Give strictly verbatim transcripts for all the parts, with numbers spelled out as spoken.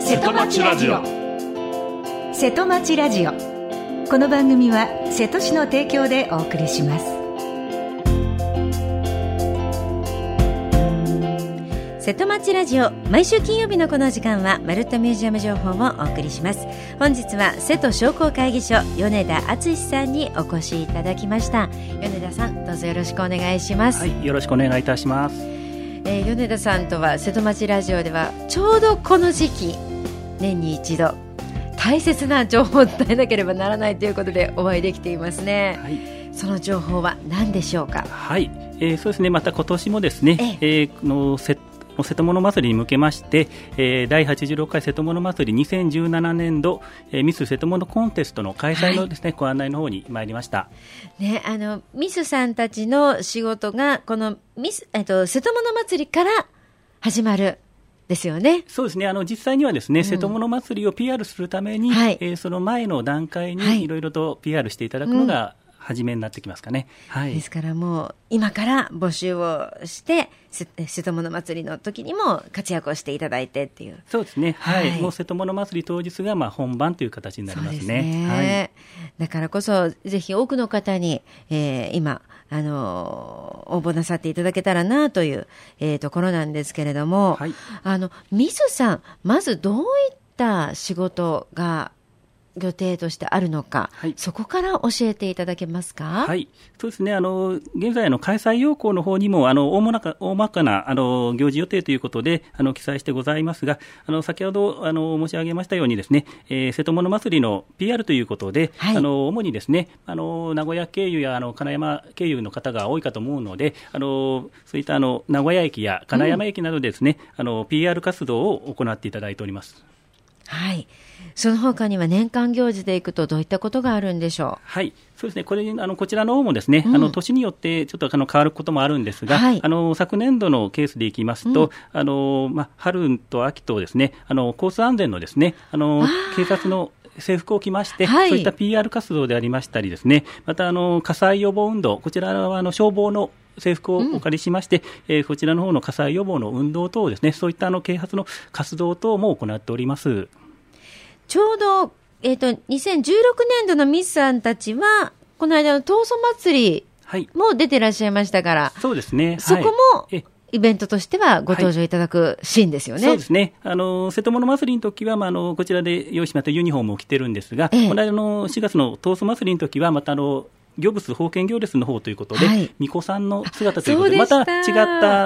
瀬戸町ラジオ。 瀬戸町ラジオ、この番組は瀬戸市の提供でお送りします。 瀬戸町ラジオ、毎週金曜日のこの時間はまるっとミュージアム情報をお送りします。本日は瀬戸商工会議所米田敦さんにお越しいただきました。米田さん、どうぞよろしくお願いします。 はい、よろしくお願いいたします。 えー、米田さんとは瀬戸町ラジオではちょうどこの時期、年に一度大切な情報を伝えなければならないということでお会いできていますね。はい、その情報は何でしょうか。 はい、えー、そうですね、また今年もですね、えー、の瀬戸物祭りに向けまして、えー、だいはちじゅうろっかい瀬戸物祭りにせんじゅうななねんど、えー、ミス瀬戸物コンテストの開催のですね、はい、ご案内の方に参りました。 ね、あのミスさんたちの仕事がこのミス、えっと、瀬戸物祭りから始まるですよね。 そうですね、あの実際にはですね、うん、瀬戸物祭りを ピーアール するために、はい、えー、その前の段階にいろいろと ピーアール していただくのが、はい、うん、初めになってきますかね。はい、 ですからもう今から募集をして瀬戸物祭りの時にも活躍をしていただいてっていう。 そうですね、はい、はい、もう瀬戸物祭り当日がまあ本番という形になりますね。 そうですね、はい、だからこそぜひ多くの方に、えー、今あの応募なさっていただけたらなという、えー、ところなんですけれども、はい、あのミスさん、まずどういった仕事が予定としてあるのか、はい、そこから教えていただけますか。 はい、そうですね、あの現在の開催要項の方にもあの 大, なか大まかなあの行事予定ということであの記載してございますが、あの先ほどあの申し上げましたようにですね、えー、瀬戸物祭りの ピーアール ということで、はい、あの主にですね、あの名古屋経由やあの金山経由の方が多いかと思うので、あのそういったあの名古屋駅や金山駅などでですね、うん、あの ピーアール 活動を行っていただいております。 はい、その他には年間行事でいくとどういったことがあるんでしょう。 はい、そうですね、これあのこちらの方もですね、うん、あの年によってちょっとあの変わることもあるんですが、はい、あの昨年度のケースでいきますと、うん、あのま、春と秋とですね、あの交通安全のですね、あの警察の制服を着まして、はい、そういった ピーアール 活動でありましたりですね、またあの火災予防運動、こちらはあの消防の制服をお借りしまして、うん、えー、こちらの方の火災予防の運動等ですね、そういったあの啓発の活動等も行っております。 ちょうど、えーと、にせんじゅうろくねんどのミスさんたちはこの間の闘争祭りも出てらっしゃいましたから、はい、 そうですね、 そこも、はい、イベントとしてはご登場いただくシーンですよね。 はい、そうですね、あの瀬戸物祭りの時は、まあ、あのこちらで用意しまったユニフォームを着てるんですが、ええ、この間のしがつの闘争祭りの時はまたあの行物封建行列の方ということで、はい、巫女さんの姿ということで、また違った、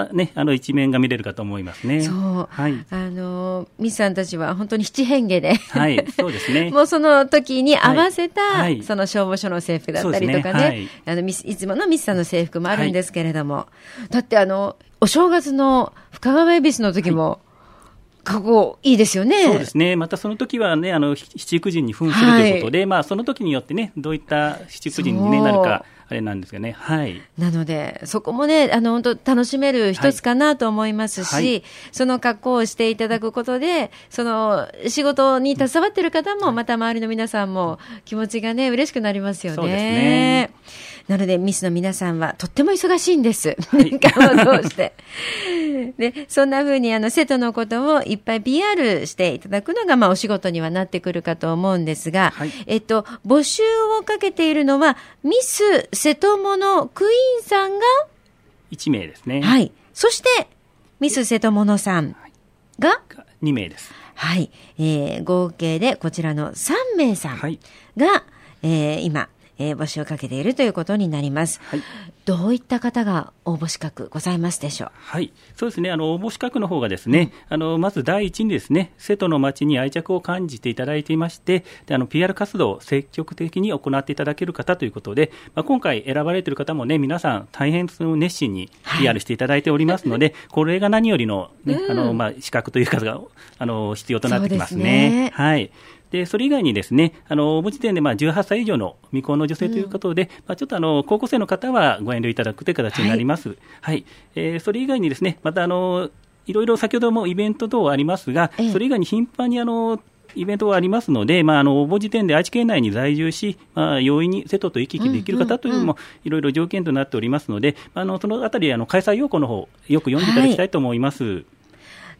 ね、あの一面が見れるかと思いますね。 そう、はい、あのミスさんたちは本当に七変化で、 はい、そうですね、 もうその時に合わせた、 はい、 その消防署の制服だったりとかね、はい、あのミスいつものミスさんの制服もあるんですけれども、はい、だってあのお正月の深川恵比寿の時も、はい、ここいいですよね。 そうですね、またその時はね、あの七福神に扮するということで、はい、まあ、その時によってね、どういった七福神に、ね、なるかあれなんですけどね、はい、 なのでそこもね、あの本当楽しめる一つかなと思いますし、はいはい、その格好をしていただくことで、その仕事に携わっている方も、また周りの皆さんも気持ちがね嬉しくなりますよね。 そうですね。 なのでミスの皆さんはとっても忙しいんです、はい、年間を通してでそんな風にあの瀬戸のことをいっぱい ピーアール していただくのが、まあ、お仕事にはなってくるかと思うんですが、はい、えっと、募集をかけているのはミス瀬戸物クイーンさんがいちめいですね。 はい、そしてミス瀬戸物さんがにめいです。 はい、えー、合計でこちらのさんめいさんが、はい、えー、今えー、募集をかけているということになります。はい、どういった方が応募資格ございますでしょう。 はい、そうですね、あの応募資格の方がですね、うん、あのまず第一にですね、瀬戸の町に愛着を感じていただいていまして、であの ピーアール 活動を積極的に行っていただける方ということで、まあ、今回選ばれている方もね、皆さん大変熱心に ピーアール していただいておりますので、はい、これが何よりの、ね、うん、あのまあ、資格というかがあの必要となってきますね。はい、でそれ以外にですね、あの応募時点でまあじゅうはっさい以上の未婚の女性ということで、うん、まあ、ちょっとあの高校生の方はご遠慮いただくという形になります。はい、はい、えー、それ以外にですね、またあのいろいろ先ほどもイベント等ありますが、ええ、それ以外に頻繁にあのイベントがありますので、まあ、あの応募時点で愛知県内に在住し、まあ、容易に瀬戸と行き来できる方というのもいろいろ条件となっておりますので、あのそのあたりあの開催要項の方よく読んでいただきたいと思います。はい、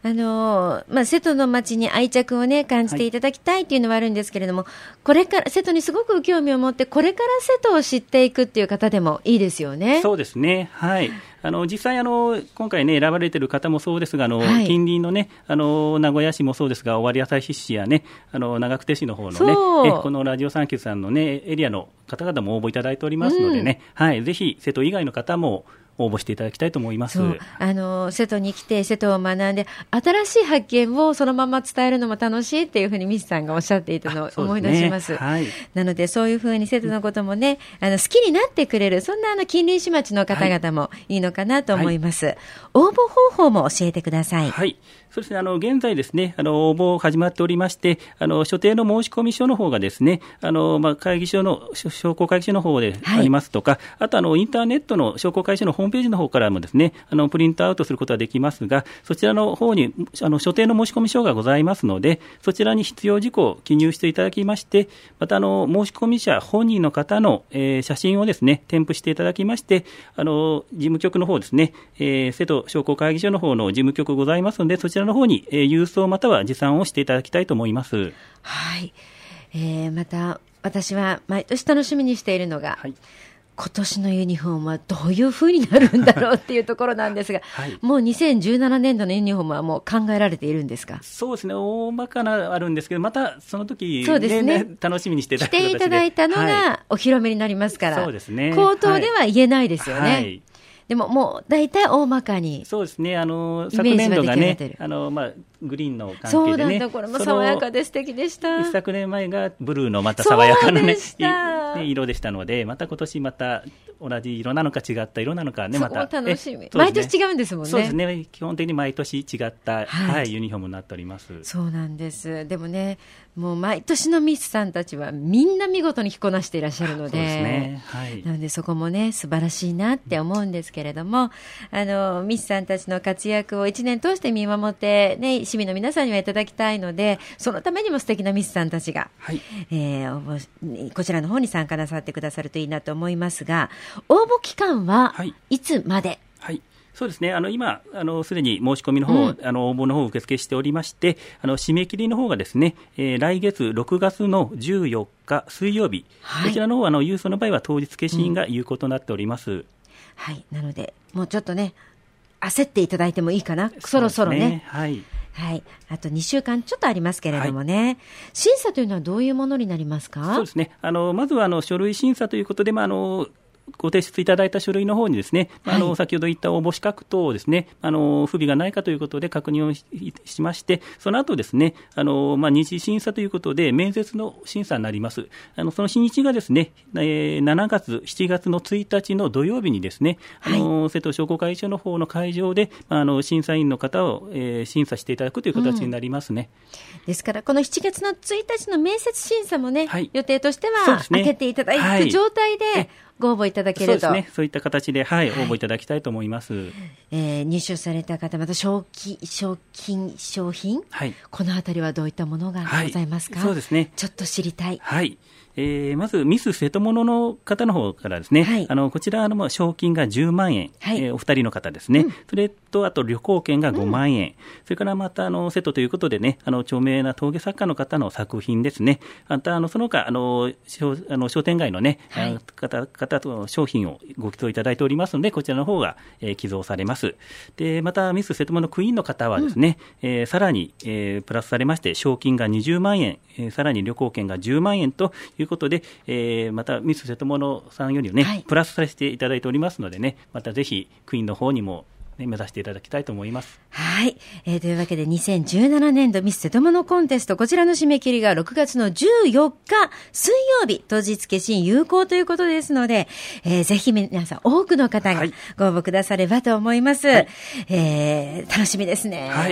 あのまあ、瀬戸の町に愛着を、ね、感じていただきたいというのはあるんですけれども、はい、これから瀬戸にすごく興味を持ってこれから瀬戸を知っていくっていう方でもいいですよね。 そうですね、はい、あの実際あの今回、ね、選ばれている方もそうですが、あの、はい、近隣の、ね、あの名古屋市もそうですが、尾張旭市や、ね、あの長久手市の方の、ね、えこのラジオサンキューさんの、ね、エリアの方々も応募いただいておりますので、ね、うん、はい、ぜひ瀬戸以外の方も応募していただきたいと思います。 そうあの瀬戸に来て瀬戸を学んで新しい発見をそのまま伝えるのも楽しいっていうふうにミスさんがおっしゃっていたのを思い出します。 ね、はい、 なのでそういうふうに瀬戸のこともね、あの好きになってくれる、そんなあの近隣市町の方々もいいのかなと思います。はい、応募方法も教えてください。 はい、そうですね、あの現在ですね、あの応募始まっておりまして、あの所定の申込書の方がですね、あの、まあ、会議所の商工会議所の方でありますとか、はい、あとあのインターネットの商工会議所のホームページの方からもですね、あのプリントアウトすることはできますが、そちらの方にあの所定の申込書がございますので、そちらに必要事項を記入していただきまして、またあの申込者本人の方の、えー、写真をですね添付していただきまして、あの事務局の方ですね、えー、瀬戸商工会議所の方の事務局ございますので、そちらの方に、えー、郵送または持参をしていただきたいと思います。 はい、えー、また私は毎年楽しみにしているのが、はい、今年のユニフォームはどういう風になるんだろうっていうところなんですが、はい、もうにせんじゅうななねんどのユニフォームはもう考えられているんですか？ そうですね、大まかなあるんですけど、またその時、ね、そうですね、楽しみにしていただく形で来ていただいたのがお披露目になりますから、はい、 そうですね、 口頭では言えないですよね。はいはい、でももう大体大まかにそうですね、あの昨年度がね、あの、まあ、グリーンの関係でね、 そうだった、これも爽やかで素敵でした。 一昨年前がブルーのまた爽やかな、ね、ね、色でしたので、また今年また同じ色なのか違った色なのかね、また楽しみ、ね、毎年違うんですもんね。 そうですね、基本的に毎年違った、はいはい、ユニフォームになっております。 そうなんです。でもね、もう毎年のミスさんたちはみんな見事に着こなしていらっしゃるので、 そうですね、はい、 なのでそこもね素晴らしいなって思うんですけれども、あのミスさんたちの活躍をいちねん通して見守って、ね、市民の皆さんにはいただきたいので、そのためにも素敵なミスさんたちが、はい、えー、こちらの方に参加なさってくださるといいなと思いますが、応募期間はいつまで？ はい、そうですね、あの今あのすでに申し込みの方、うん、あの応募の方を受付しておりまして、あの締め切りの方がですね、えー、来月ろくがつのじゅうよっか水曜日、はい、こちらの方あの郵送の場合は当日消印が有効となっております。うん、 はい、なのでもうちょっとね焦っていただいてもいいかな、そろそろね、 はいはい、あとにしゅうかんちょっとありますけれどもね、はい、審査というのはどういうものになりますか？ そうですね、あのまずはあの書類審査ということで、まあ、あのご提出いただいた書類の方にですね、はい、あの先ほど言った応募資格等をですね、あの不備がないかということで確認を し, しまして、その後ですね、あの、まあ、二次審査ということで面接の審査になります。あのその日にちがですね、えー、しちがつしちがつのついたちの土曜日にですね、あの、はい、瀬戸商工会議所の方の会場であの審査員の方を、えー、審査していただくという形になりますね。 うん、ですからこのしちがつのついたちの面接審査もね、はい、予定としては開けていただく状態で、はい、ご応募いただけると。 そうですね、そういった形で、はいはい、応募いただきたいと思います。 えー、入手された方、また賞金、賞金、商品、はい、このあたりはどういったものがございますか？ はい、そうですね、 ちょっと知りたい。 はい、えー、まずミス瀬戸物の方の方からですね、はい、あのこちらの賞金がじゅうまんえん、はい、えー、お二人の方ですね、うん、それとあと旅行券がごまんえん、うん、それからまたあの瀬戸ということでね、あの著名な陶芸作家の方の作品ですね、またあのその他あの商あの商店街のね、はい、方, 方と商品をご寄贈いただいておりますので、こちらの方が、えー、寄贈されます。でまたミス瀬戸物のクイーンの方はですね、うん、えー、さらに、えー、プラスされまして賞金がにじゅうまんえん、えー、さらに旅行券がじゅうまんえんということで、えー、またミス瀬戸物さんよりね、はい、プラスさせていただいておりますのでね、またぜひクイーンの方にもね、目指していただきたいと思います。 はい、えー、というわけでにせんじゅうななねんどミス瀬戸物コンテスト、こちらの締め切りがろくがつのじゅうよっか水曜日、当日消印有効ということですので、えー、ぜひ皆さん多くの方がご応募くださればと思います。はい、えー、楽しみですね。はい、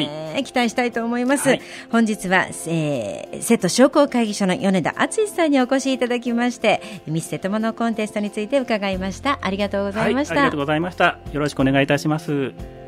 期待したいと思います。はい、本日は、えー、瀬戸商工会議所の米田敦さんにお越しいただきまして、ミス瀬戸物コンテストについて伺いました。ありがとうございました。 はい、ありがとうございました。よろしくお願いいたします。